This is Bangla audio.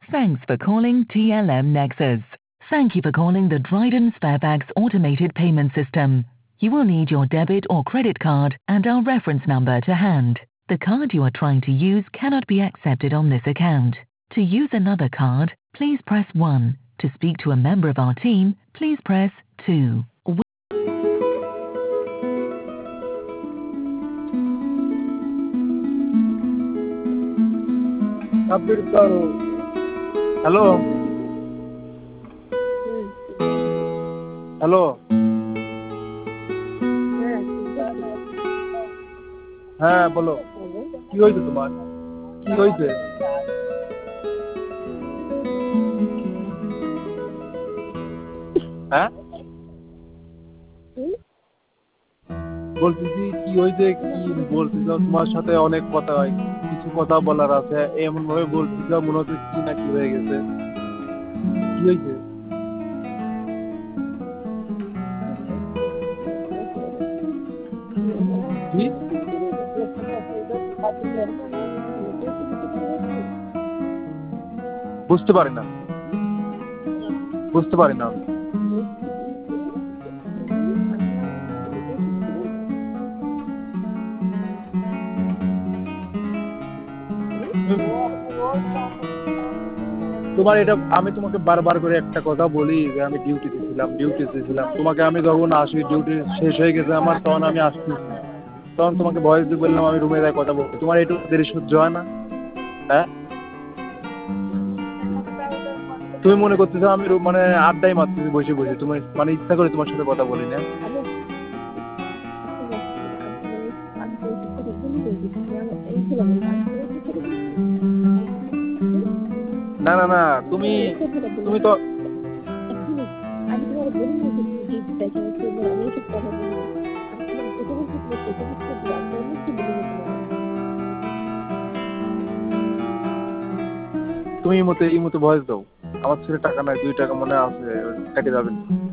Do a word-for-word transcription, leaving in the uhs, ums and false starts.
Thanks for calling T L M Nexus. Thank you for calling the Dryden Sparebags automated payment system. You will need your debit or credit card and our reference number to hand. The card you are trying to use cannot be accepted on this account. To use another card, please press one. To speak to a member of our team, please press two. Hello hello হ্যাঁ বলো কি হয়েছে তোমার কি হয়েছে হ্যাঁ বলতেছি কি হয়েছে কি বলতেছ তোমার সাথে অনেক কথা হয় কিছু কথা বলার আছে এমন ভাবে বলতেছ মনে হচ্ছে কি না কি হয়ে গেছে কি হয়েছে কি বুঝতে পারি না বুঝতে পারি না তোমার এটা আমি তোমাকে বারবার করে একটা কথা বলি যে আমি ডিউটিতে ছিলাম ডিউটিতে ছিলাম তোমাকে আমি যখন আসি ডিউটি শেষ হয়ে গেছে আমার তখন আমি আসতেছি তখন তোমাকে ভয়েস দিয়ে বললাম আমি রুমে যাই কথা বলতে তোমার একটু দেরি সহ্য হয় না হ্যাঁ তুমি মনে করতেছো আমি মানে আড্ডাই মারতেছি বসে বসে তুমি মানে ইচ্ছা করে তোমার সাথে কথা বলি না না না না তুমি তুমি তো তুমি এই মতে এই মতে ভয়েস দাও আমার ছেলে টাকা নাই দুই টাকা মনে আছে কেটে যাবেন